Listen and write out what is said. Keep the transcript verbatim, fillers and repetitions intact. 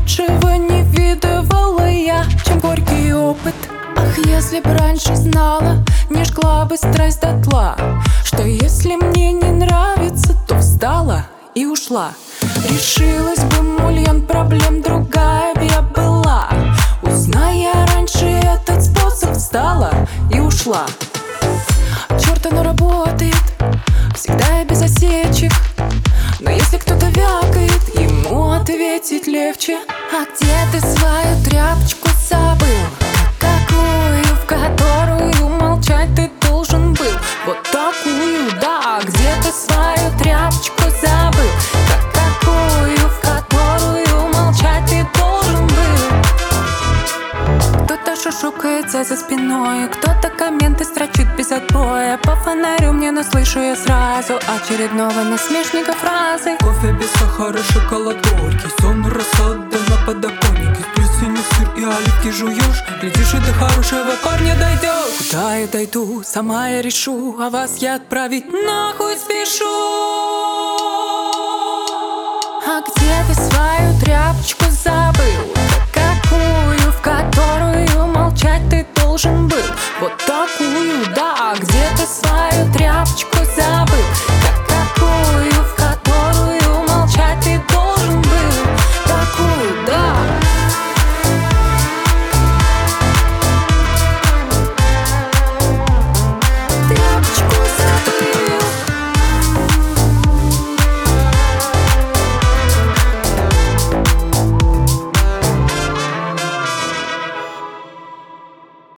Лучшего не видывала я, чем горький опыт. Ах, если б раньше знала, не жгла бы страсть дотла, что если мне не нравится, то встала и ушла. Решилась бы мульон проблем, другая б я была. Узная раньше этот способ, встала и ушла. Черт, оно работает, всегда и без осечек. Но если кто-то вякает, ему ответить легче. А где ты свою тряпочку забыл? Такую, в которую молчать ты должен был. Вот такую, да, где ты свою тряпочку забыл? Так такую, в которую молчать ты должен был. Кто-то шушукается за спиной, кто-то комменты строчит без отбоя. По фонарю мне, но слышу я сразу очередного насмешника фразы. Кофе без сахара, шоколад горький, сон рассада на подоконнике. С плесенью сыр и оливки жуешь, глядишь, и до хорошего парня дойдешь. Куда я дойду, сама я решу, а вас я отправить нахуй спешу. А где ты свою тряпочку забыл?